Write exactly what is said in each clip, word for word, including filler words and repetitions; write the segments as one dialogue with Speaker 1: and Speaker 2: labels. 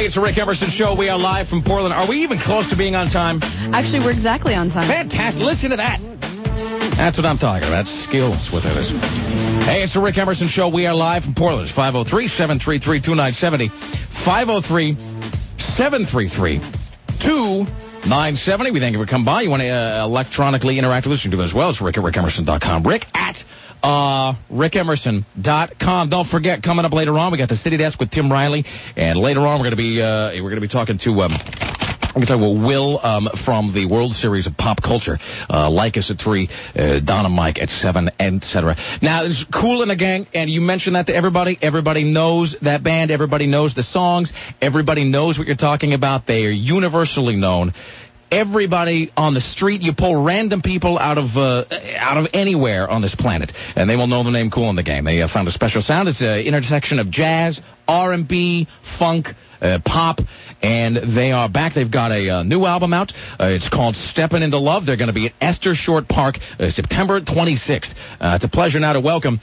Speaker 1: it's the Rick Emerson Show. We are live from Portland. Are we even close to being on time?
Speaker 2: Actually, we're exactly on time.
Speaker 1: Fantastic. Listen to that. That's what I'm talking about. Skills with it. Hey, it's the Rick Emerson Show. We are live from Portland. It's five oh three, seven three three, two nine seven oh. five oh three, seven three three, two nine seven oh. We thank you for coming by. You want to uh, electronically interact with us? You can do that as well. It's rick at rick emerson dot com. Rick at uh, rick emerson dot com. Don't forget, coming up later on, we got the City Desk with Tim Riley. And later on, we're going to be uh, we're going to be talking to... Um, I'm going to talk about Will um, from the World Series of Pop Culture. Uh, like us at three, uh, Don and Mike at seven, et cetera. Now, it's Kool and the Gang, and you mentioned that to everybody. Everybody knows that band. Everybody knows the songs. Everybody knows what you're talking about. They are universally known. Everybody on the street, you pull random people out of uh, out of anywhere on this planet, and they will know the name Kool and the Gang. They uh, found a special sound. It's an intersection of jazz, R and B, funk, Uh, pop, and they are back. They've got a uh, new album out. Uh, it's called Steppin' Into Love. They're going to be at Esther Short Park uh, September twenty-sixth. Uh, it's a pleasure now to welcome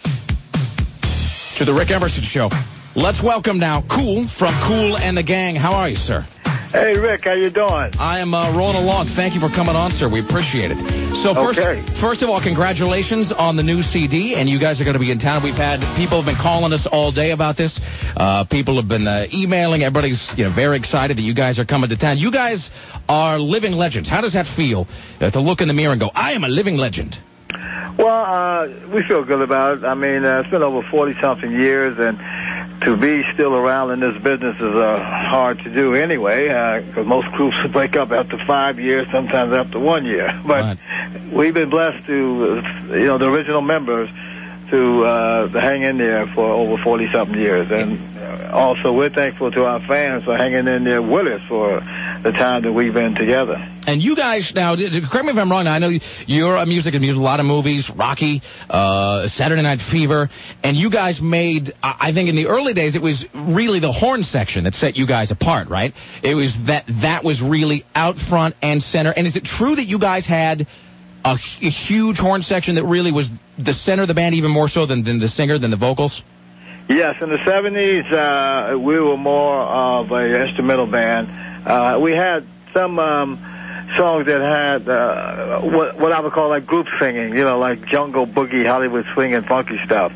Speaker 1: to the Rick Emerson Show. Let's welcome now Kool from Kool and the Gang. How are you, sir?
Speaker 3: Hey, Rick, how you doing?
Speaker 1: I am uh, rolling along. Thank you for coming on, sir. We appreciate it. So first,
Speaker 3: okay.
Speaker 1: first of all, congratulations on the new C D, and you guys are going to be in town. We've had people have been calling us all day about this. Uh, people have been uh, emailing. Everybody's you know very excited that you guys are coming to town. You guys are living legends. How does that feel uh, to look in the mirror and go, I am a living legend?
Speaker 3: Well, uh, we feel good about it. I mean, uh, it's been over forty-something years, and to be still around in this business is uh, hard to do anyway, because uh, most groups break up after five years, sometimes after one year. But right. We've been blessed to, uh, you know, the original members to, uh, to hang in there for over forty-something years. And also we're thankful to our fans for hanging in there with us for the time that we've been together. And
Speaker 1: you guys, now, correct me if I'm wrong, now, I know you're a music and music, a lot of movies, Rocky, uh, Saturday Night Fever, and you guys made, I think in the early days, it was really the horn section that set you guys apart, right? It was that, that was really out front and center. And is it true that you guys had a, a huge horn section that really was the center of the band, even more so than, than the singer, than the vocals?
Speaker 3: Yes, in the seventies, uh, we were more of an instrumental band. Uh, we had some um, songs that had uh, what, what I would call like group singing, you know, like Jungle Boogie, Hollywood Swing, and funky stuff,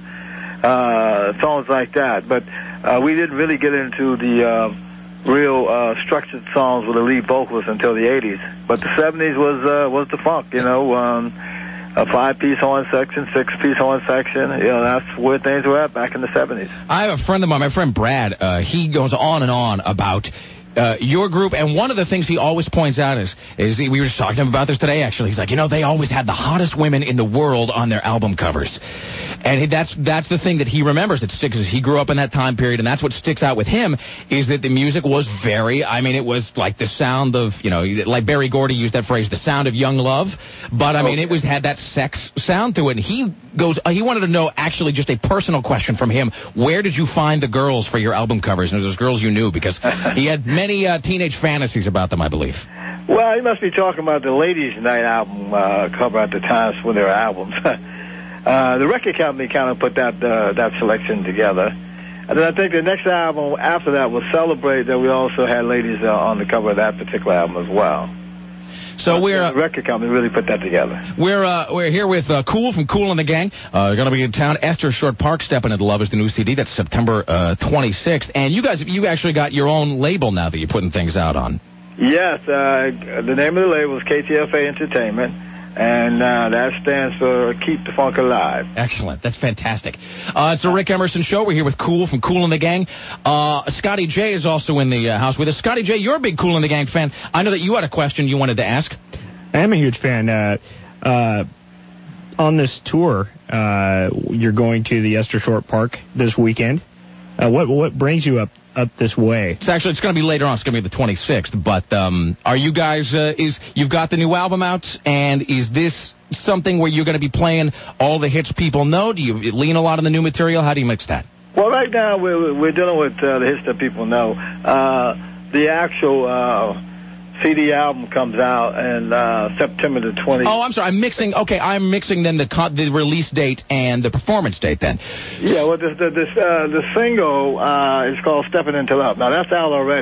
Speaker 3: uh, songs like that. But uh, we didn't really get into the uh, real uh, structured songs with the lead vocalist until the eighties. But the seventies was uh, was the funk, you know. Um, A five-piece horn section, six-piece horn section. You know, that's where things were at back in the seventies.
Speaker 1: I have a friend of mine, my friend Brad. Uh, he goes on and on about uh, your group, and one of the things he always points out is, is he, we were just talking to him about this today, actually. He's like, you know, they always had the hottest women in the world on their album covers. And he, that's that's the thing that he remembers that sticks. He grew up in that time period, and that's what sticks out with him, is that the music was very, I mean, it was like the sound of, you know, like Berry Gordy used that phrase, the sound of young love. But, I mean, okay. It was had that sex sound to it. And he goes, uh, he wanted to know, actually, just a personal question from him. Where did you find the girls for your album covers? And those girls you knew, because he had many uh, teenage fantasies about them, I believe.
Speaker 3: Well, he must be talking about the Ladies' Night album uh, cover at the times for their albums. uh, the record company kind of put that uh, that selection together. And then I think the next album after that was Celebrate, that we also had ladies uh, on the cover of that particular album as well.
Speaker 1: So we're uh,
Speaker 3: the record company really put that together.
Speaker 1: We're uh, we're here with uh, Kool from Kool and the Gang. Uh, going to be in town. Esther Short Park, Steppin' Into Love is the new C D. That's September uh, twenty-sixth. And you guys, you actually got your own label now that you're putting things out on.
Speaker 3: Yes, uh, the name of the label is K T F A Entertainment, and uh, that stands for Keep the Funk Alive.
Speaker 1: Excellent. That's fantastic. Uh, it's the Rick Emerson Show. We're here with Kool from Kool and the Gang. Uh, Scotty J is also in the uh, house with us. Scotty J, you're a big Kool and the Gang fan. I know that you had a question you wanted to ask.
Speaker 4: I am a huge fan. Uh, uh, on this tour, uh, you're going to the Esther Short Park this weekend. Uh, what what brings you up up this way?
Speaker 1: It's actually it's going to be later on. It's going to be the twenty-sixth. But um, are you guys? Uh, is you've got the new album out, and is this something where you're going to be playing all the hits people know? Do you lean a lot on the new material? How do you mix that?
Speaker 3: Well, right now we're we're dealing with uh, the hits that people know. Uh, the actual uh, C D album comes out in uh, September the twentieth.
Speaker 1: Oh, I'm sorry. I'm mixing. Okay, I'm mixing then the con- the release date and the performance date then.
Speaker 3: Yeah, well, the the the, uh, the single uh, is called "Steppin' Into Love." Now that's out already.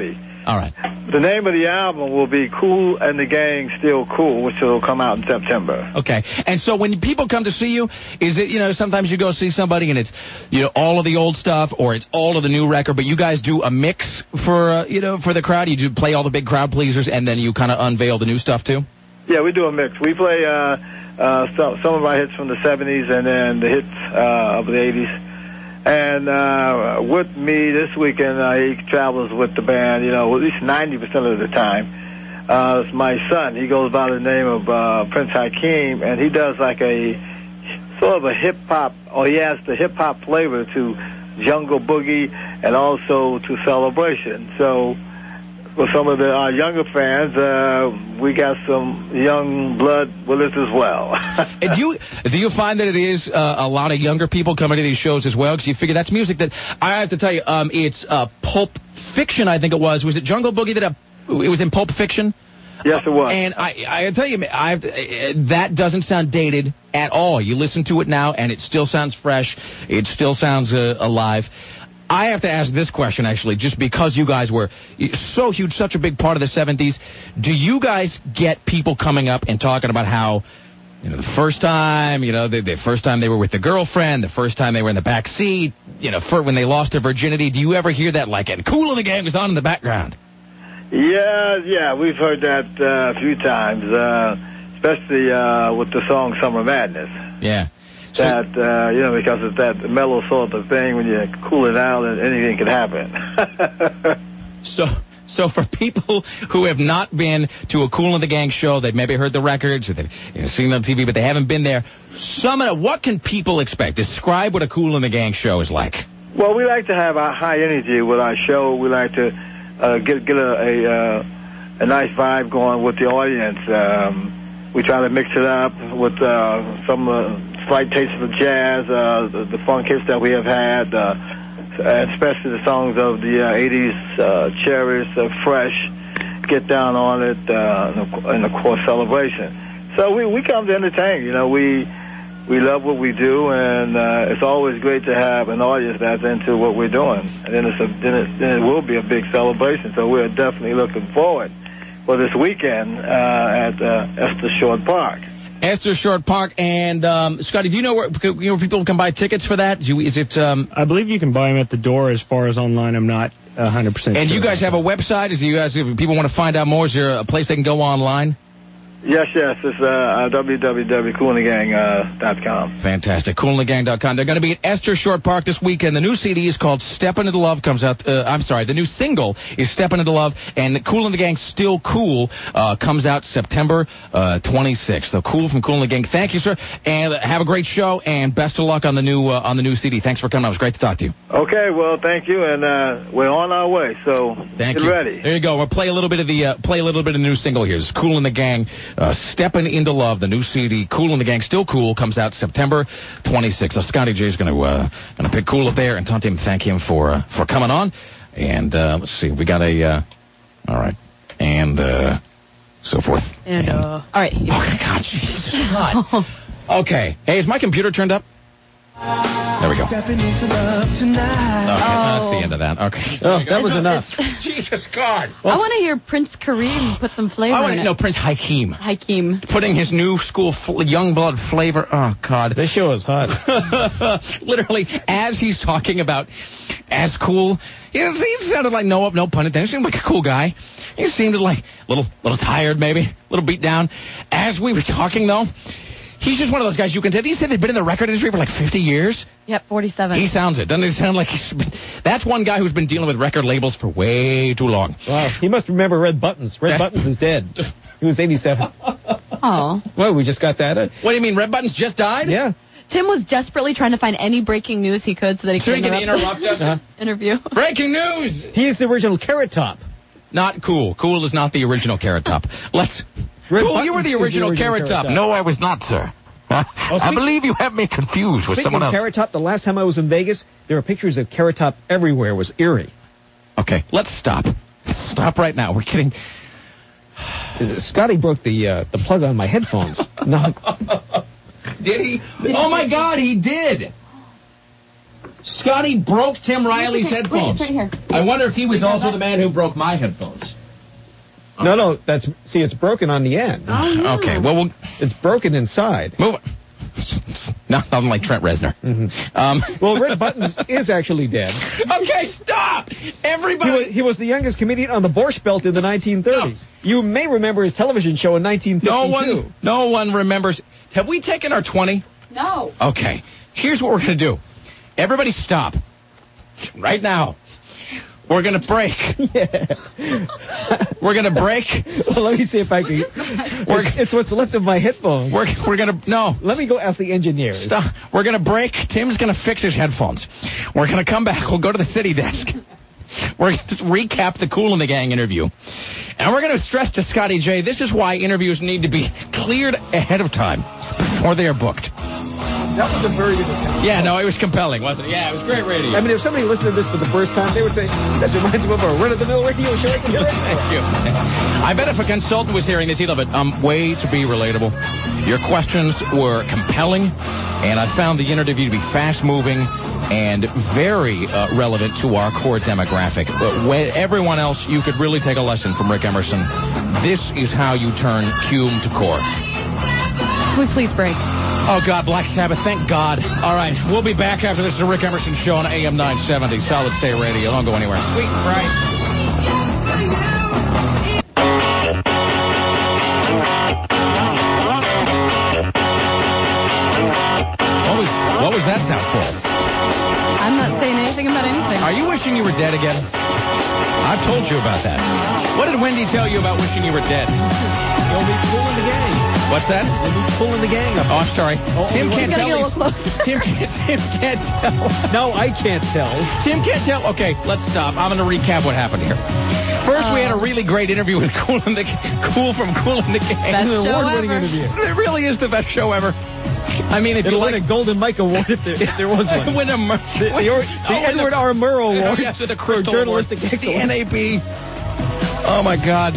Speaker 1: All right.
Speaker 3: The name of the album will be Kool and the Gang Still Cool, which will come out in September.
Speaker 1: Okay. And so when people come to see you, is it, you know, sometimes you go see somebody and it's, you know, all of the old stuff or it's all of the new record, but you guys do a mix for, uh, you know, for the crowd? You do play all the big crowd pleasers and then you kind of unveil the new stuff too?
Speaker 3: Yeah, we do a mix. We play uh, uh, some, some of our hits from the seventies and then the hits uh, of the eighties. And uh, with me this weekend, uh, he travels with the band, you know, at least ninety percent of the time. Uh, it's my son. He goes by the name of uh, Prince Hakeem, and he does like a sort of a hip-hop, or he adds the hip-hop flavor to Jungle Boogie and also to Celebration. So for some of the uh, younger fans, uh, we got some young blood with us as well.
Speaker 1: do you do you find that it is uh, a lot of younger people coming to these shows as well? Because you figure that's music that, I have to tell you, um, it's uh, Pulp Fiction, I think it was. Was it Jungle Boogie that uh, it was in Pulp Fiction?
Speaker 3: Yes, it was.
Speaker 1: And I, I tell you, I have to, uh, that doesn't sound dated at all. You listen to it now, and it still sounds fresh. It still sounds uh, alive. I have to ask this question, actually, just because you guys were so huge, such a big part of the seventies. Do you guys get people coming up and talking about how, you know, the first time, you know, the, the first time they were with the girlfriend, the first time they were in the back seat, you know, for, when they lost their virginity? Do you ever hear that, like, and Kool and the Gang was on in the background?
Speaker 3: Yeah, yeah, we've heard that uh, a few times, uh, especially uh, with the song Summer Madness.
Speaker 1: Yeah. So,
Speaker 3: that, uh, you know, because it's that mellow sort of thing, when you cool it out, and anything can happen.
Speaker 1: so, so for people who have not been to a Kool and the Gang show, they've maybe heard the records, or they've you know, seen them on T V, but they haven't been there. Some of, what can people expect? Describe what a Kool and the Gang show is like.
Speaker 3: Well, we like to have a high energy with our show. We like to uh, get get a a, uh, a nice vibe going with the audience. Um, we try to mix it up with uh, some uh, slight taste of jazz, uh, the, the funk hits that we have had, uh, especially the songs of the uh, eighties, uh, Cherish, uh, Fresh, Get Down on It, uh, and of course Celebration. So we we come to entertain. You know, we we love what we do, and uh, it's always great to have an audience that's into what we're doing. And then it's a then it, then it will be a big celebration. So we're definitely looking forward for this weekend uh, at uh, Esther Short Park.
Speaker 1: Esther Short Park. And, um, Scotty, do you know where, you know where people can buy tickets for that? Do you, is it, um...
Speaker 4: I believe you can buy them at the door. As far as online, I'm not one hundred percent
Speaker 1: and
Speaker 4: sure.
Speaker 1: And you guys have a website? Is you guys, if people want to find out more, is there a place they can go online?
Speaker 3: Yes, yes. It's uh, w w w dot kool and the gang dot com.
Speaker 1: Fantastic. kool and the gang dot com. They're going to be at Esther Short Park this weekend. The new C D is called Steppin' Into Love. Comes out, uh, I'm sorry, the new single is Steppin' Into Love. And Kool and the Gang Still Cool uh, comes out September uh, twenty-sixth. So Kool from Kool and the Gang. Thank you, sir. And uh, have a great show. And best of luck on the new uh, on the new C D. Thanks for coming. It was great to talk to you.
Speaker 3: Okay, well, thank you. And uh, we're on our way. So
Speaker 1: thank
Speaker 3: get
Speaker 1: you.
Speaker 3: ready.
Speaker 1: There you go. We'll play a little bit of the uh, play a little bit of the new single here. It's Kool and the Gang. Uh, Steppin' Into Love, the new C D, Kool and the Gang Still Cool, comes out September twenty-sixth. So Scotty J is going to uh, going to pick Kool up there and talk to him, thank him for uh, for coming on. And uh, let's see, we got a uh, all right, and uh, so forth.
Speaker 2: And, and uh, all right.
Speaker 1: Oh God, Jesus God. Okay, hey, is my computer turned up? There we go.
Speaker 5: Stepping into love tonight.
Speaker 1: Okay, oh. That's the end of that. Okay.
Speaker 4: Oh, that was enough.
Speaker 1: Jesus God.
Speaker 2: Well, I want to hear Prince Kareem put some flavor
Speaker 1: I want
Speaker 2: in
Speaker 1: to
Speaker 2: it.
Speaker 1: know Prince Hakeem.
Speaker 2: Hakeem.
Speaker 1: Putting his new school fl- young blood flavor. Oh, God.
Speaker 4: This show is hot.
Speaker 1: Literally, as he's talking about as cool, he, he sounded like, no, no pun intended, he seemed like a cool guy. He seemed like a little, little tired, maybe, a little beat down. As we were talking, though, he's just one of those guys you can tell. He said they've been in the record industry for like fifty years.
Speaker 2: Yep, forty-seven.
Speaker 1: He sounds it. Doesn't it sound like he's been... That's one guy who's been dealing with record labels for way too long.
Speaker 6: Wow, he must remember Red Buttons. Red Buttons is dead. He was eighty-seven.
Speaker 2: Oh.
Speaker 6: Well, we just got that. Uh,
Speaker 1: what do you mean, Red Buttons just died?
Speaker 6: Yeah.
Speaker 2: Tim was desperately trying to find any breaking news he could so that he
Speaker 1: so
Speaker 2: could
Speaker 1: he interrupt,
Speaker 2: interrupt
Speaker 1: interrupt us.
Speaker 6: Uh-huh.
Speaker 2: interview.
Speaker 1: Breaking news!
Speaker 6: He is the original Carrot Top.
Speaker 1: Not Cool. Cool is not the original Carrot Top. Let's...
Speaker 6: Red
Speaker 1: Cool,
Speaker 6: Buttons
Speaker 1: you were the original,
Speaker 6: the original
Speaker 1: Carrot,
Speaker 6: Carrot
Speaker 1: Top.
Speaker 6: Top.
Speaker 1: No, I was not, sir. I,
Speaker 6: Oh,
Speaker 1: I believe you have me confused with
Speaker 6: Speaking
Speaker 1: someone
Speaker 6: of
Speaker 1: else.
Speaker 6: Carrot Top, the last time I was in Vegas, there were pictures of Carrot Top everywhere. It was eerie.
Speaker 1: Okay, let's stop. Stop right now. We're kidding.
Speaker 6: Uh, Scotty broke the uh, the plug on my headphones. No.
Speaker 1: Did he? Oh, my God, he did. Scotty broke Tim Riley's
Speaker 2: okay.
Speaker 1: headphones.
Speaker 2: Wait, it's right here.
Speaker 1: I wonder if he was
Speaker 2: Wait,
Speaker 1: also
Speaker 2: that-
Speaker 1: the man who broke my headphones.
Speaker 6: No, no, that's, see, it's broken on the end.
Speaker 2: Oh, yeah.
Speaker 1: Okay, well, we'll
Speaker 6: It's broken inside.
Speaker 1: move it. No, I'm like Trent Reznor.
Speaker 6: Mm-hmm.
Speaker 1: Um,
Speaker 6: Well, Red Buttons is actually dead.
Speaker 1: okay, stop!
Speaker 6: He
Speaker 1: Everybody...
Speaker 6: was, he was the youngest comedian on the Borscht Belt in the nineteen thirties. You may remember his television show in nineteen fifty-two.
Speaker 1: No one, no one remembers. Have we taken our twenty?
Speaker 2: No.
Speaker 1: Okay. Here's what we're going to do. Everybody stop. Right now. We're going to break.
Speaker 6: Yeah.
Speaker 1: We're going to break.
Speaker 6: Well, let me see if I can.
Speaker 1: We're,
Speaker 6: It's what's left of my headphones.
Speaker 1: we're, we're going to... No.
Speaker 6: Let me go ask the engineers.
Speaker 1: Stop. We're going to break. Tim's going to fix his headphones. We're going to come back. We'll go to the city desk. We're going to just recap the Kool and the Gang interview. And we're going to stress to Scotty J, this is why interviews need to be cleared ahead of time before they are booked.
Speaker 6: That was a very good account.
Speaker 1: Yeah, no, it was compelling, wasn't it? Yeah, it was great radio.
Speaker 6: I mean, if somebody listened to this for the first time, they would say, this reminds me of a run-of-the-mill radio show. I can hear it.
Speaker 1: Thank you. I bet if a consultant was hearing this, he'd love it. Um, way to be relatable. Your questions were compelling, and I found the interview to be fast-moving and very uh, relevant to our core demographic. But when everyone else, you could really take a lesson from Rick Emerson. This is how you turn cume to core.
Speaker 2: Can we please break?
Speaker 1: Oh, God, Black Sabbath, thank God. All right, we'll be back after this. The Rick Emerson Show on A M nine seventy, Solid State Radio. Don't go anywhere. Sweet and bright. What was, what was that sound for?
Speaker 2: I'm not saying anything about anything.
Speaker 1: Are you wishing you were dead again? I've told you about that. What did Wendy tell you about wishing you were dead?
Speaker 6: You'll be pulling the gang.
Speaker 1: What's that?
Speaker 6: You'll be pulling the gang up.
Speaker 1: Oh, I'm sorry.
Speaker 6: Oh,
Speaker 1: Tim
Speaker 6: we
Speaker 1: can't
Speaker 2: gotta
Speaker 1: tell.
Speaker 2: get a
Speaker 1: these-
Speaker 2: little closer.
Speaker 1: Tim can't, Tim can't tell.
Speaker 6: No, I can't tell.
Speaker 1: Tim can't tell. Okay, let's stop. I'm going to recap what happened here. First, we had a really great interview with Kool and the Kool from Kool and the Gang.
Speaker 2: Best
Speaker 6: An
Speaker 2: show
Speaker 6: award-winning
Speaker 2: ever.
Speaker 6: interview.
Speaker 1: It really is the best show ever. I mean, if
Speaker 6: It'll
Speaker 1: you
Speaker 6: win
Speaker 1: like
Speaker 6: a Golden Mike Award if there, if there was one.
Speaker 1: win a Mer-
Speaker 6: The, the, or- the
Speaker 1: Oh,
Speaker 6: Edward
Speaker 1: the-
Speaker 6: R. Murrow Award
Speaker 1: Oh, yes, the
Speaker 6: for
Speaker 1: Crystal
Speaker 6: journalistic
Speaker 1: Award.
Speaker 6: excellence.
Speaker 1: The N A B. Oh my God.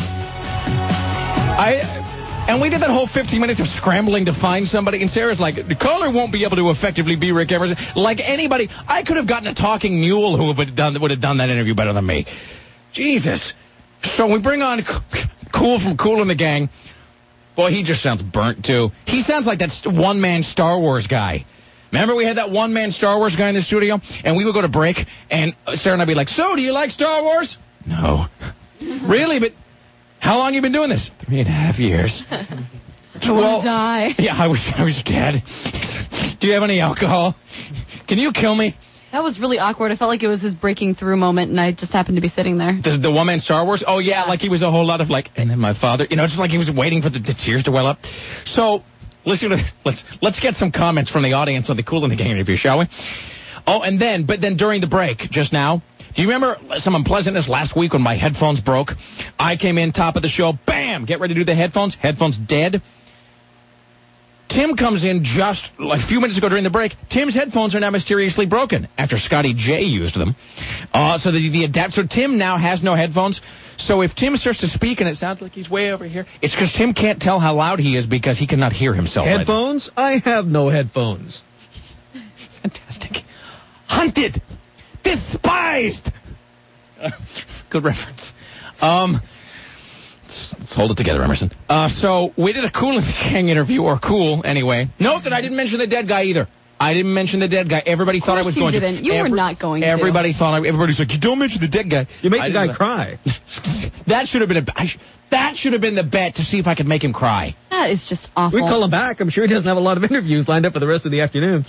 Speaker 1: I. And we did that whole fifteen minutes of scrambling to find somebody, and Sarah's like, the caller won't be able to effectively be Rick Emerson. Like anybody, I could have gotten a talking mule who would have done, would have done that interview better than me. Jesus. So we bring on Kool from Kool and the Gang. Boy, he just sounds burnt, too. He sounds like that one-man Star Wars guy. Remember we had that one-man Star Wars guy in the studio? And we would go to break, and Sarah and I'd be like, so, do you like Star Wars? No. Really? But how long you been doing this? Three and a half years.
Speaker 2: I want to die.
Speaker 1: Yeah, I wish I was dead. Do you have any alcohol? Can you kill me?
Speaker 2: That was really awkward. I felt like it was his breaking through moment, and I just happened to be sitting there.
Speaker 1: The, the one-man Star Wars? Oh, yeah,
Speaker 2: Yeah.
Speaker 1: like he was a whole lot of like, and then my father, you know, just like he was waiting for the, the tears to well up. So, listen to this. Let's, let's get some comments from the audience on the Kool and the Gang interview, shall we? Oh, and then, but then during the break, just now, do you remember some unpleasantness last week when my headphones broke? I came in, top of the show, bam, get ready to do the headphones, headphones dead. Tim comes in just like a few minutes ago during the break. Tim's headphones are now mysteriously broken after Scotty J used them. Uh, so the, the adapt, so Tim now has no headphones. So if Tim starts to speak and it sounds like he's way over here, it's because Tim can't tell how loud he is because he cannot hear himself.
Speaker 6: Headphones? I have no headphones.
Speaker 1: Fantastic. Hunted. Despised. Uh, good reference. Um... Let's, let's hold it together, Emerson. Uh, so, we did a Kool and the Gang interview, or Kool, anyway. Note that I didn't mention the dead guy either. I didn't mention the dead guy. Everybody thought I was
Speaker 2: you
Speaker 1: going
Speaker 2: didn't.
Speaker 1: to.
Speaker 2: You were not going to.
Speaker 1: Everybody thought I, everybody's like, you don't mention the dead guy.
Speaker 6: You make
Speaker 1: I
Speaker 6: the guy
Speaker 1: didn't-
Speaker 6: cry.
Speaker 1: That should have been a, I sh- that should have been the bet to see if I could make him cry.
Speaker 2: That is just awful.
Speaker 6: We call him back. I'm sure he doesn't have a lot of interviews lined up for the rest of the afternoon.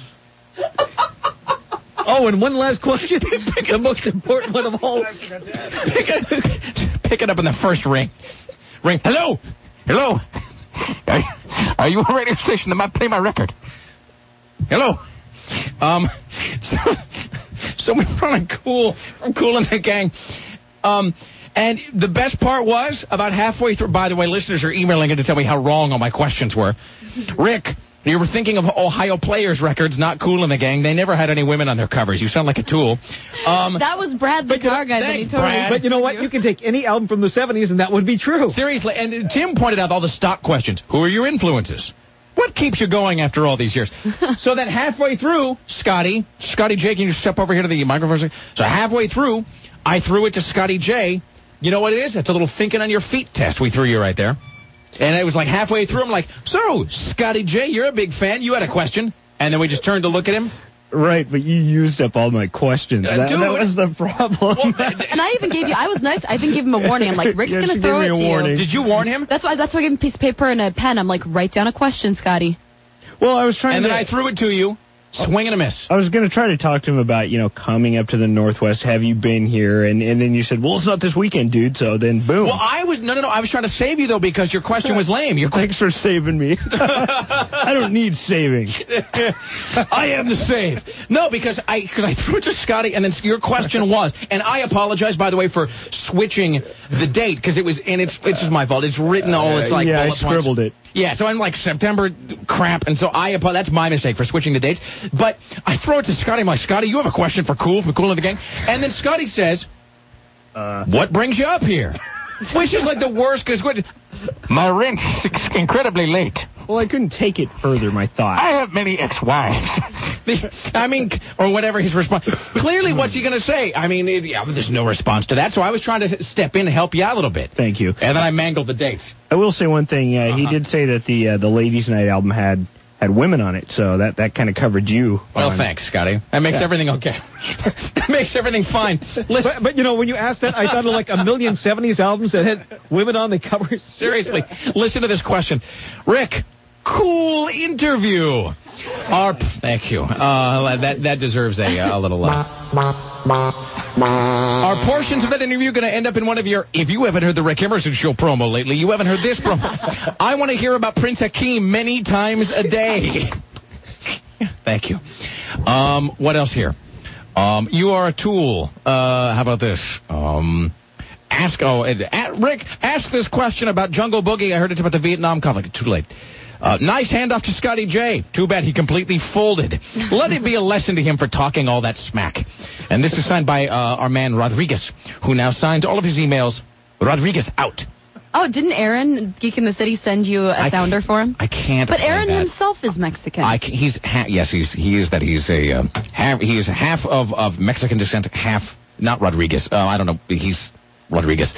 Speaker 6: Oh, and one last question. The most important one of all.
Speaker 1: Pick it, pick it up in the first ring. Ring. Hello? Hello? Are, are you a radio station that might play my record? Hello? Um, so, so we brought on Kool from Kool and the Gang. Um, and the best part was, about halfway through, by the way, listeners are emailing in to tell me how wrong all my questions were. Rick, you were thinking of Ohio Players records, not Kool and the Gang. They never had any women on their covers. You sound like a tool. Um,
Speaker 2: That was Brad the car guy that he
Speaker 1: thanks,
Speaker 2: totally...
Speaker 1: Brad.
Speaker 6: But you know what? You can take any album from the seventies and that would be true.
Speaker 1: seriously, and Tim pointed out all the stock questions. Who are your influences? What keeps you going after all these years? So then halfway through, Scotty, Scotty J, can you step over here to the microphone? So halfway through, I threw it to Scotty J. You know what it is? It's a little thinking on your feet test we threw you right there. And it was like halfway through, I'm like, so, Scotty J, you're a big fan. You had a question. And then we just turned to look at him.
Speaker 4: Right, but you used up all my questions.
Speaker 1: Uh,
Speaker 4: that,
Speaker 1: dude.
Speaker 4: that was the problem.
Speaker 2: And I even gave you, I was nice, I even gave him a warning. I'm like, Rick's
Speaker 4: Yeah,
Speaker 2: going
Speaker 4: she
Speaker 2: to throw
Speaker 4: gave
Speaker 2: it
Speaker 4: me a
Speaker 2: to
Speaker 4: warning.
Speaker 2: you.
Speaker 1: Did you warn him?
Speaker 2: That's why, that's why I gave him a piece of paper and a pen. I'm like, write down a question, Scotty.
Speaker 4: Well, I was trying
Speaker 1: And
Speaker 4: to...
Speaker 1: then I threw it to you. Swing and a miss.
Speaker 4: I was going to try to talk to him about, you know, coming up to the Northwest. Have you been here? And and then you said, well, it's not this weekend, dude. So then, boom.
Speaker 1: Well, I was, no, no, no, I was trying to save you, though, because your question was lame. Your
Speaker 4: Thanks for saving me. I don't need saving.
Speaker 1: I am the save. No, because I because I threw it to Scotty, and then your question was, and I apologize, by the way, for switching the date, because it was, and it's it's just my fault. It's written all, it's like
Speaker 4: yeah, I
Speaker 1: bullet
Speaker 4: scribbled
Speaker 1: points.
Speaker 4: it.
Speaker 1: Yeah, so I'm like September crap, and so I apologize. That's my mistake for switching the dates. But I throw it to Scotty. I'm like, Scotty, you have a question for Cool, for Cool in the Gang? And then Scotty says, uh, what brings you up here? Which is like the worst, because my rent is incredibly late.
Speaker 4: Well, I couldn't take it further, my thought.
Speaker 1: I have many ex-wives. I mean, or whatever his response. Clearly, what's he going to say? I mean, it, yeah, there's no response to that, so I was trying to step in and help you out a little bit.
Speaker 4: Thank you.
Speaker 1: And then I mangled the dates.
Speaker 4: I will say one thing. Uh, uh-huh. He did say that the uh, the Ladies' Night album had had women on it, so that, that kind of covered you.
Speaker 1: Well,
Speaker 4: on...
Speaker 1: thanks, Scotty. That makes yeah. everything okay. That makes everything fine.
Speaker 6: But, but, you know, when you asked that, I thought of like a million seventies albums that had women on the covers.
Speaker 1: Seriously. Listen to this question. Rick, cool interview. Our, thank you. Uh, that, that deserves a, a little love. Are portions of that interview going to end up in one of your, if you haven't heard the Rick Emerson Show promo lately, you haven't heard this promo. I want to hear about Prince Hakeem many times a day. Thank you. Um, what else here? Um, you are a tool. Uh, how about this? Um, ask, oh, uh, Rick, ask this question about Jungle Boogie. I heard it's about the Vietnam conflict. Too late. Uh, nice handoff to Scotty J. Too bad he completely folded. Let it be a lesson to him for talking all that smack. And this is signed by uh, our man Rodriguez, who now signs all of his emails. Rodriguez out.
Speaker 2: Oh, didn't Aaron, Geek in the City, send you a
Speaker 1: I
Speaker 2: sounder for him?
Speaker 1: I can't.
Speaker 2: But Aaron
Speaker 1: that.
Speaker 2: himself is Mexican.
Speaker 1: I can, he's ha- yes, he's he is that he's a uh, half, he is half of, of Mexican descent, half not Rodriguez. Uh, I don't know. He's Rodriguez.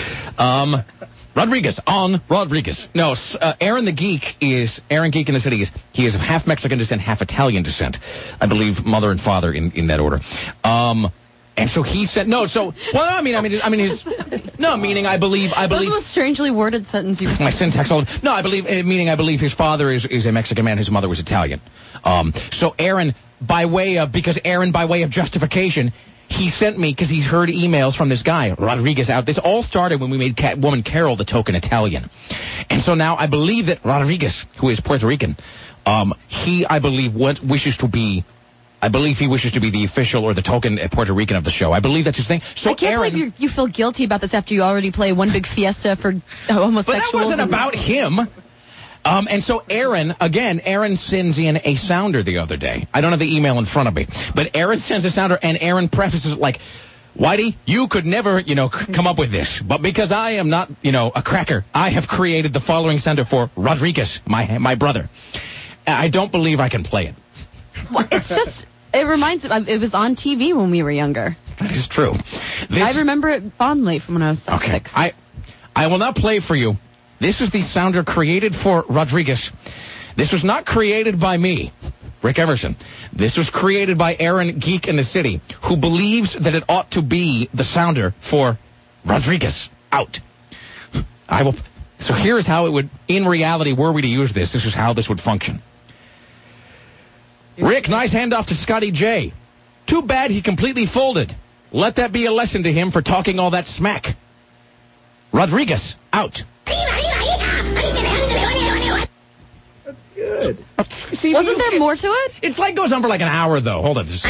Speaker 1: Um. Rodriguez, on Rodriguez. No, uh, Aaron the Geek is, Aaron Geek in the City is, he is of half Mexican descent, half Italian descent. I believe mother and father in, in that order. Um, and so he said, no, so, well, I mean, I mean, I mean, his, no, meaning I believe, I believe.
Speaker 2: That was a strangely worded sentence you
Speaker 1: My syntax, all, no, I believe, meaning I believe his father is, is a Mexican man, his mother was Italian. Um, so Aaron, by way of, because Aaron, by way of justification, he sent me, because he's heard emails from this guy, Rodriguez, out. This all started when we made Catwoman Carol the token Italian. And so now I believe that Rodriguez, who is Puerto Rican, um, he, I believe, what wishes to be, I believe he wishes to be the official or the token Puerto Rican of the show. I believe that's his thing. So
Speaker 2: I can't
Speaker 1: Aaron,
Speaker 2: believe you, you feel guilty about this after you already play one big fiesta for homosexuals.
Speaker 1: But that wasn't about him. Um, and so Aaron, again, Aaron sends in a sounder the other day. I don't have the email in front of me, but Aaron sends a sounder, and Aaron prefaces it like, Whitey, you could never, you know, c- come up with this, but because I am not, you know, a cracker, I have created the following sounder for Rodriguez, my my brother. I don't believe I can play it.
Speaker 2: Well, it's just, it reminds me, it was on T V when we were younger.
Speaker 1: That is true. This,
Speaker 2: I remember it fondly from when I was
Speaker 1: okay.
Speaker 2: six.
Speaker 1: I, I will not play for you. This is the sounder created for Rodriguez. This was not created by me, Rick Emerson. This was created by Aaron Geek in the City, who believes that it ought to be the sounder for Rodriguez. Out. I will. So here's how it would, in reality, were we to use this, this is how this would function. Rick, nice handoff to Scotty J. Too bad he completely folded. Let that be a lesson to him for talking all that smack. Rodriguez, out.
Speaker 6: That's good.
Speaker 1: See,
Speaker 2: Wasn't there more to it?
Speaker 1: It's like goes on for like an hour, though. Hold on. Just...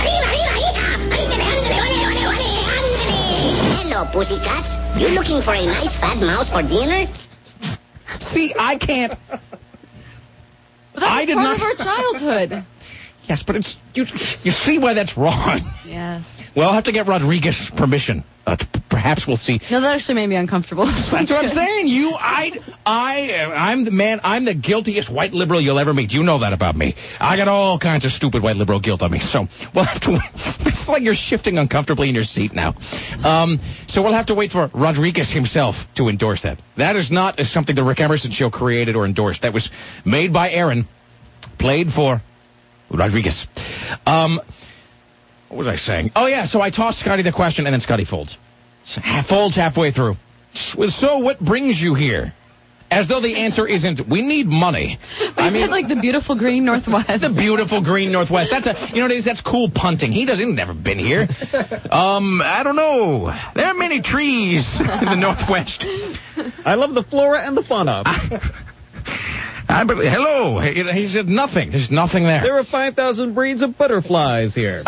Speaker 7: Hello, pussycat. You looking for a nice fat mouse for dinner?
Speaker 1: See, I can't.
Speaker 2: But that
Speaker 1: I
Speaker 2: was
Speaker 1: did
Speaker 2: part
Speaker 1: not...
Speaker 2: of our childhood.
Speaker 1: Yes, but it's you. You see why that's wrong.
Speaker 2: Yes.
Speaker 1: Well, I'll have to get Rodriguez permission. Uh, t- perhaps we'll see.
Speaker 2: No, that actually made me uncomfortable.
Speaker 1: That's what I'm saying. You, I, I, I'm the man. I'm the guiltiest white liberal you'll ever meet. You know that about me. I got all kinds of stupid white liberal guilt on me. So we'll have to. It's like you're shifting uncomfortably in your seat now. Um, so we'll have to wait for Rodriguez himself to endorse that. That is not something the Rick Emerson Show created or endorsed. That was made by Aaron, played for Rodriguez. Um. What was I saying? Oh, yeah, so I tossed Scotty the question, and then Scotty folds. Half folds halfway through. So what brings you here? As though the answer isn't, we need money.
Speaker 2: I mean, like the beautiful green Northwest.
Speaker 1: The beautiful green Northwest. That's a, you know what it is? That's cool punting. He doesn't, he's never been here. Um, I don't know. There are many trees in the Northwest.
Speaker 6: I love the flora and the fauna.
Speaker 1: I believe, hello. He, he said nothing. There's nothing there.
Speaker 6: There are five thousand breeds of butterflies here.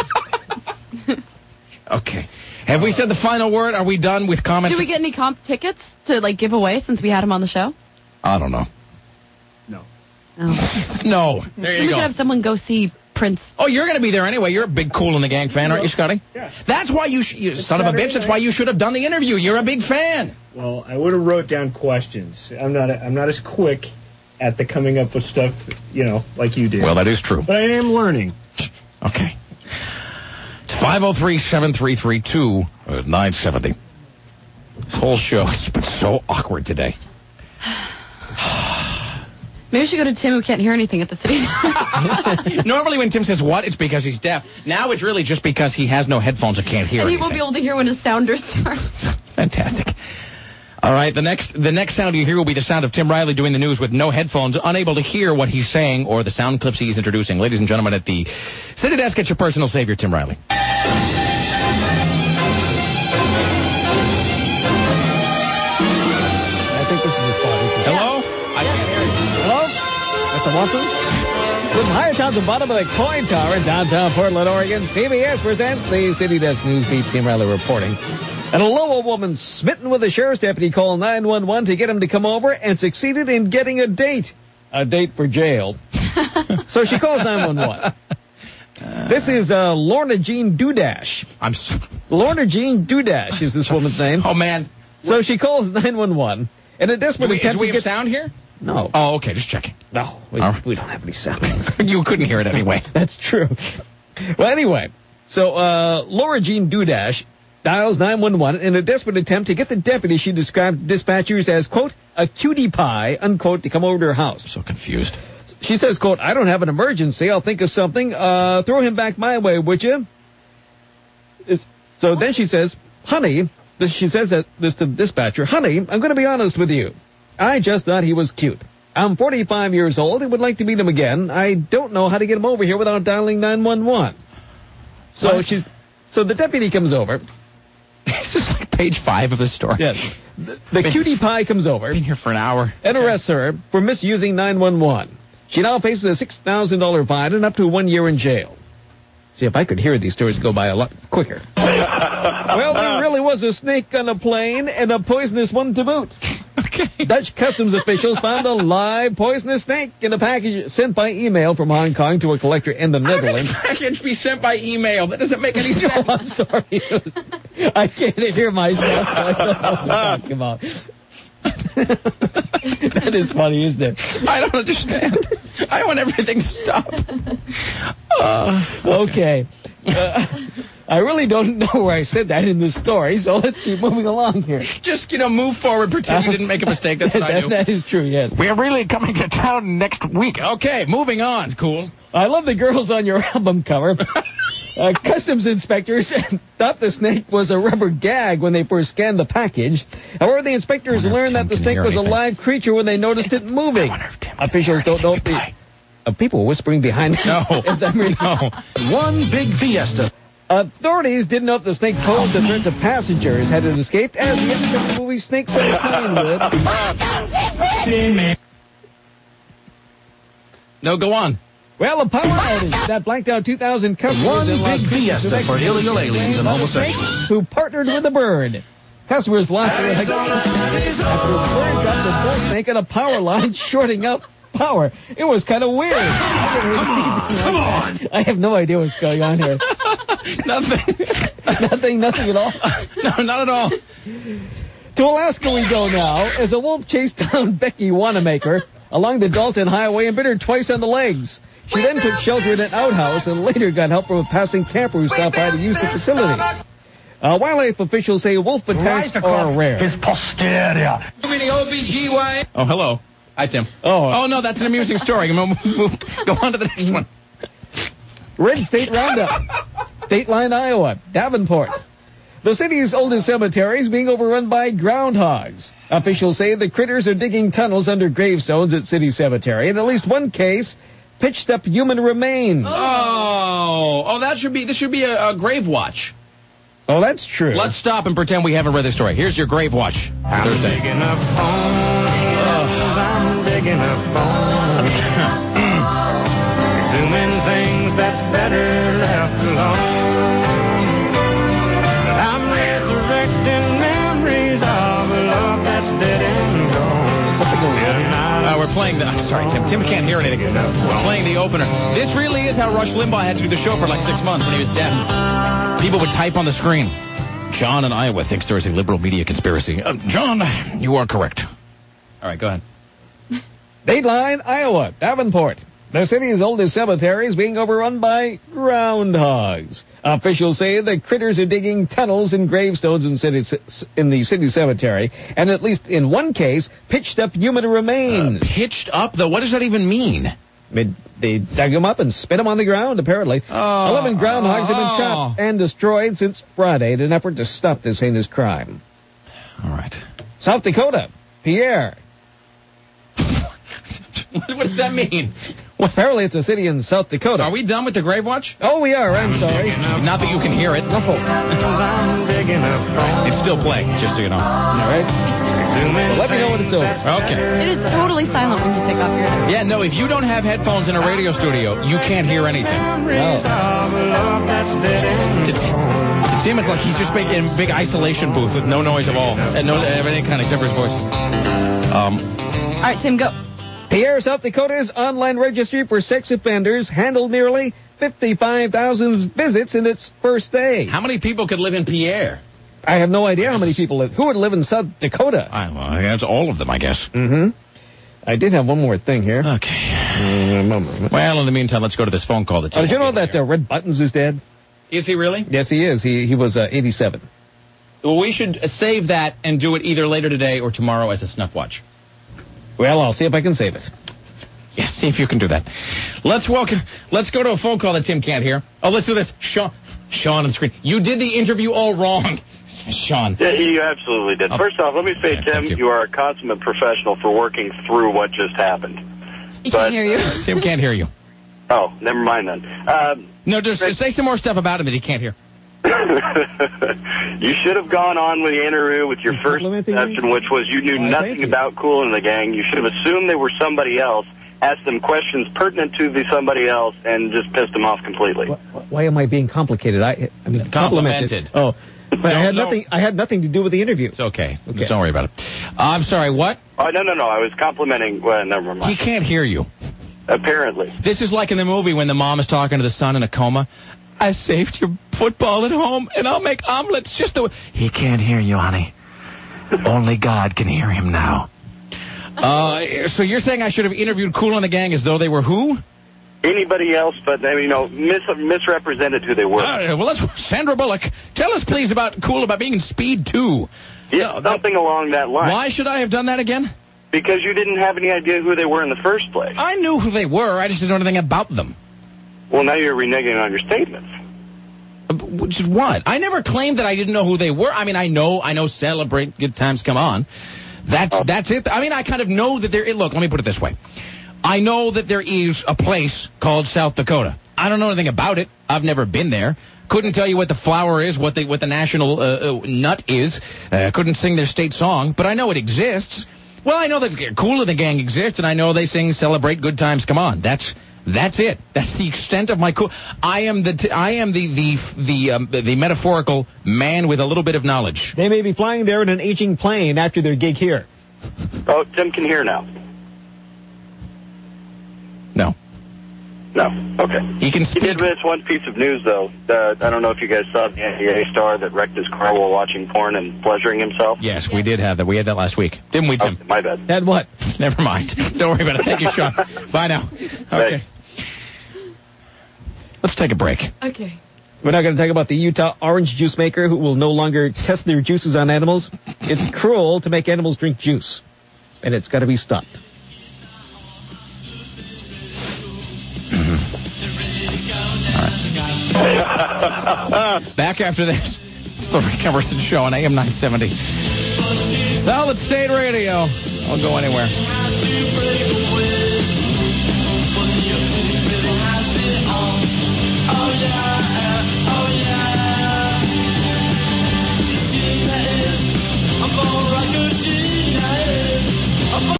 Speaker 1: Okay. Have we said the final word? Are we done with comments?
Speaker 2: Do we get any comp tickets to, like, give away since we had him on the show?
Speaker 1: I don't know.
Speaker 4: No.
Speaker 2: Oh.
Speaker 1: No. There you
Speaker 2: we
Speaker 1: go.
Speaker 2: could have someone go see Prince.
Speaker 1: Oh, you're going to be there anyway. You're a big Kool in the Gang fan, aren't you, Scotty?
Speaker 4: Yeah.
Speaker 1: That's why you, sh- you son of a bitch, that's why you should have done the interview. You're a big fan.
Speaker 4: Well, I would have wrote down questions. I'm not. A, I'm not as quick at the coming up with stuff, you know, like you did.
Speaker 1: Well, that is true.
Speaker 4: But I am learning.
Speaker 1: Okay. It's five oh three, seven three three, two nine seventy. This whole show has been so awkward today.
Speaker 2: Maybe we should go to Tim, who can't hear anything at the city.
Speaker 1: Normally when Tim says what, it's because he's deaf. Now it's really just because he has no headphones and can't hear
Speaker 2: And he
Speaker 1: anything.
Speaker 2: won't be able to hear when his sounder starts.
Speaker 1: Fantastic. All right, the next the next sound you hear will be the sound of Tim Riley doing the news with no headphones, unable to hear what he's saying or the sound clips he's introducing. Ladies and gentlemen, at the City Desk, get your personal savior, Tim Riley.
Speaker 6: I think this is the spot. isn't it?
Speaker 1: Hello? I can't hear you.
Speaker 6: Hello? Mister Watson? From the higher town to the bottom of the coin tower in downtown Portland, Oregon, C B S presents the City Desk News Beat. Tim Riley reporting. And a Lowell woman smitten with a sheriff's deputy called nine one one to get him to come over and succeeded in getting a date. A date for jail. So she calls nine one one. Uh, this is uh, Lorna Jean Dudash.
Speaker 1: I'm so...
Speaker 6: Lorna Jean Dudash is this woman's name.
Speaker 1: Oh, man.
Speaker 6: So she calls nine one one. And a desperate
Speaker 1: Do we,
Speaker 6: attempt
Speaker 1: do we
Speaker 6: to
Speaker 1: have
Speaker 6: get...
Speaker 1: sound here?
Speaker 6: No.
Speaker 1: Oh, okay, just checking.
Speaker 6: No, we,
Speaker 1: All right.
Speaker 6: we don't have any sound.
Speaker 1: You couldn't hear it anyway.
Speaker 6: That's true. Well, anyway, so uh, Laura Jean Dudash dials nine one one in a desperate attempt to get the deputy she described dispatchers as, quote, a cutie pie, unquote, to come over to her house.
Speaker 1: I'm so confused.
Speaker 6: She says, quote, I don't have an emergency. I'll think of something. Uh, throw him back my way, would you? It's, so then she says, honey, this, she says that, this to the dispatcher, honey, I'm going to be honest with you. I just thought he was cute. I'm forty-five years old and would like to meet him again. I don't know how to get him over here without dialing nine one one. So
Speaker 1: What?
Speaker 6: she's, so the deputy comes over.
Speaker 1: This is like page five of the story.
Speaker 6: Yes. The, the cutie pie comes over
Speaker 1: Been here for an hour.
Speaker 6: and arrests her for misusing nine one one. She now faces a six thousand dollars fine and up to one year in jail. See, if I could hear these stories go by a lot quicker. Well, there really was a snake on a plane and a poisonous one to boot.
Speaker 1: Okay.
Speaker 6: Dutch customs officials found a live poisonous snake in a package sent by email from Hong Kong to a collector in the Netherlands.
Speaker 1: How can a package be sent by email? That doesn't make any sense.
Speaker 6: No, I'm sorry. I can't hear myself, so I don't know what I'm talking about. That is funny, isn't it?
Speaker 1: I don't understand. I want everything to stop. Uh,
Speaker 6: Okay. Uh, I really don't know where I said that in the story, so let's keep moving along here.
Speaker 1: just, you know, move forward, pretend you didn't make a mistake. That's what I
Speaker 6: that,
Speaker 1: do.
Speaker 6: that is true, yes.
Speaker 1: We're really coming to town next week. Okay, moving on. Cool.
Speaker 6: I love the girls on your album cover. Uh, customs inspectors thought the snake was a rubber gag when they first scanned the package. However, the inspectors
Speaker 1: I wonder if
Speaker 6: learned that
Speaker 1: Tim
Speaker 6: the
Speaker 1: can
Speaker 6: snake
Speaker 1: hear
Speaker 6: was a
Speaker 1: anything.
Speaker 6: live creature when they noticed it moving.
Speaker 1: I wonder if Tim can
Speaker 6: Officials
Speaker 1: hear
Speaker 6: don't know if
Speaker 1: anything.
Speaker 6: the... Uh, people were whispering behind me.
Speaker 1: No.
Speaker 6: As I'm reading.
Speaker 1: No.
Speaker 5: One big fiesta.
Speaker 6: Authorities didn't know if the snake posed a threat to passengers had it escaped, as the end of the movie Snakes on the Plane would.
Speaker 1: No, go on.
Speaker 6: Well, a power outage that blanked out two thousand customers
Speaker 5: One
Speaker 6: in Las
Speaker 5: big
Speaker 6: Vegas
Speaker 5: fiesta for illegal aliens and homosexuals.
Speaker 6: who partnered with the bird. Customers lost their after the bird got the full snake and a power line shorting up power. It was kind of weird. Come on. I have no idea what's going on here.
Speaker 1: Nothing.
Speaker 6: nothing, nothing at all.
Speaker 1: No, not at all.
Speaker 6: To Alaska we go now, as a wolf chased down Becky Wanamaker along the Dalton Highway and bit her twice on the legs. She then took shelter in an outhouse and later got help from a passing camper who stopped by to use the facility. Uh, wildlife officials say wolf attacks
Speaker 5: Right
Speaker 6: are rare.
Speaker 5: his posterior.
Speaker 1: Oh, hello. Hi, Tim.
Speaker 6: Oh.
Speaker 1: Oh, no, that's an amusing story. Move, move, go on to the next one.
Speaker 6: Red State Roundup. Dateline, Iowa. Davenport. The city's oldest cemetery is being overrun by groundhogs. Officials say the critters are digging tunnels under gravestones at City Cemetery. In at least one case, pitched up human remains.
Speaker 1: Oh. Oh, that should be, this should be a, a grave watch.
Speaker 6: Oh, that's true.
Speaker 1: Let's stop and pretend we haven't read this story. Here's your grave watch.
Speaker 5: I'm
Speaker 1: Thursday.
Speaker 5: digging up bones. I'm digging up bones. Exhuming things that's better left alone. But I'm resurrecting memories of a love that's dead and gone.
Speaker 6: Something going on.
Speaker 1: Uh, we're playing the... I'm sorry, Tim. Tim can't hear anything. We're playing the opener. This really is how Rush Limbaugh had to do the show for like six months when he was deaf. People would type on the screen. John in Iowa thinks there is a liberal media conspiracy. Uh, John, you are correct. All right, go ahead.
Speaker 6: Dateline, Iowa. Davenport. The city's oldest cemetery is being overrun by groundhogs. Officials say the critters are digging tunnels and gravestones in, city, in the city cemetery, and at least in one case, pitched up human remains.
Speaker 1: Uh, pitched up, though? What does that even mean?
Speaker 6: They, they dug them up and spit them on the ground, apparently.
Speaker 1: Oh,
Speaker 6: Eleven groundhogs have been
Speaker 1: oh.
Speaker 6: trapped and destroyed since Friday in an effort to stop this heinous crime.
Speaker 1: All right.
Speaker 6: South Dakota, Pierre.
Speaker 1: What does that mean?
Speaker 6: Apparently it's a city in South Dakota.
Speaker 1: Are we done with the grave watch?
Speaker 6: Oh, we are. I'm sorry.
Speaker 1: Not that you can hear it.
Speaker 6: No.
Speaker 5: I'm digging up bones.
Speaker 1: It's still playing, just so you know.
Speaker 6: All right. Well, let me know when it's over.
Speaker 1: Okay.
Speaker 2: It is totally silent when you take off your headphones.
Speaker 1: Yeah, no, if you don't have headphones in a radio studio, you can't hear anything.
Speaker 6: No.
Speaker 1: To, to Tim, it's like he's just big, in a big isolation booth with no noise at all. And no any kind except for his voice. Um,
Speaker 2: All right, Tim, go.
Speaker 6: Pierre, South Dakota's online registry for sex offenders handled nearly fifty-five thousand visits in its first day.
Speaker 1: how many people could live in Pierre?
Speaker 6: I have no idea how many people live. Who would live in South Dakota?
Speaker 1: I don't know. That's all of them, I guess.
Speaker 6: Mm-hmm. I did have one more thing here.
Speaker 1: Okay. Well, in the meantime, let's go to this phone call. That's
Speaker 6: Oh, did you know that uh, Red Buttons is dead?
Speaker 1: Is he really?
Speaker 6: Yes, he is. He he was uh, eighty-seven.
Speaker 1: Well, we should save that and do it either later today or tomorrow as a snuff watch.
Speaker 6: Well, I'll see if I can save it.
Speaker 1: Yeah, see if you can do that. Let's welcome. Let's go to a phone call that Tim can't hear. Oh, let's do this. Sean, Sean on the screen. You did the interview all wrong, Sean.
Speaker 8: Yeah, you absolutely did.
Speaker 1: Oh.
Speaker 8: First off, let me say,
Speaker 1: Yeah,
Speaker 8: Tim,
Speaker 1: thank you.
Speaker 8: you. are a consummate professional for working through what just happened.
Speaker 2: He
Speaker 8: But-
Speaker 2: can't hear you.
Speaker 1: Tim can't hear you.
Speaker 8: Oh, never mind then. Um,
Speaker 1: No, just say some more stuff about him that he can't hear.
Speaker 8: you should have gone on with the interview with your
Speaker 6: He's
Speaker 8: first
Speaker 6: complimenting me?
Speaker 8: session, which was you knew
Speaker 6: Why, thank
Speaker 8: nothing
Speaker 6: you.
Speaker 8: about Kool and the Gang. You should have assumed they were somebody else, asked them questions pertinent to the somebody else, and just pissed them off completely.
Speaker 6: Why, why am I being complicated? I I mean
Speaker 1: Complimented.
Speaker 6: complimented. Oh, but I
Speaker 1: No,
Speaker 6: had
Speaker 1: no.
Speaker 6: nothing. I had nothing to do with the interview.
Speaker 1: It's okay.
Speaker 6: Okay.
Speaker 1: Don't worry about it. I'm sorry, what?
Speaker 8: Oh, no, no, no. I was complimenting. Well, never
Speaker 1: He
Speaker 8: mind.
Speaker 1: can't hear you.
Speaker 8: Apparently.
Speaker 1: This is like in the movie when the mom is talking to the son in a coma. I saved your football at home, and I'll make omelets just the way... He can't hear you, honey. Only God can hear him now. Uh, so you're saying I should have interviewed Kool and the Gang as though they were who?
Speaker 8: Anybody else, but, I mean, you know, mis- misrepresented who they were.
Speaker 1: Uh, well, let's... Sandra Bullock, tell us, please, about Kool about being in Speed two.
Speaker 8: Yeah, something along that line.
Speaker 1: Why should I have done that again?
Speaker 8: Because you didn't have any idea who they were in the first place.
Speaker 1: I knew who they were. I just didn't know anything about them.
Speaker 8: Well, now you're reneging on your statements.
Speaker 1: Uh, Which is what? I never claimed that I didn't know who they were. I mean, I know, I know Celebrate, Good Times Come On. That's,
Speaker 8: Oh.
Speaker 1: that's it. I mean, I kind of know that there, look, let me put it this way. I know that there is a place called South Dakota. I don't know anything about it. I've never been there. Couldn't tell you what the flower is, what the, what the national uh, uh, nut is. Uh, couldn't sing their state song, but I know it exists. Well, I know that Kool and the Gang exists, and I know they sing Celebrate Good Times Come On. That's that's it. That's the extent of my cool. I am the t- I am the the the um, the metaphorical man with a little bit of knowledge.
Speaker 6: They may be flying there in an aging plane after their gig here.
Speaker 8: Oh, Tim can hear now. No. Okay.
Speaker 1: He can
Speaker 8: He
Speaker 1: speak.
Speaker 8: did miss one piece of news, though. Uh, I don't know if you guys saw the N B A star that wrecked his car while watching porn and pleasuring himself.
Speaker 1: Yes, we did have that. We had that last week. Didn't we, Tim?
Speaker 8: Oh, my bad.
Speaker 6: And what?
Speaker 1: Never mind. Don't worry about it. Thank you, Sean. Bye now. Okay. Let's take a break.
Speaker 2: Okay.
Speaker 6: We're not going to talk about the Utah orange juice maker who will no longer test their juices on animals. It's cruel to make animals drink juice, and it's got to be stopped.
Speaker 1: Back after this. It's the Rick Emerson Show on A M nine seventy. Solid State Radio. Don't go anywhere.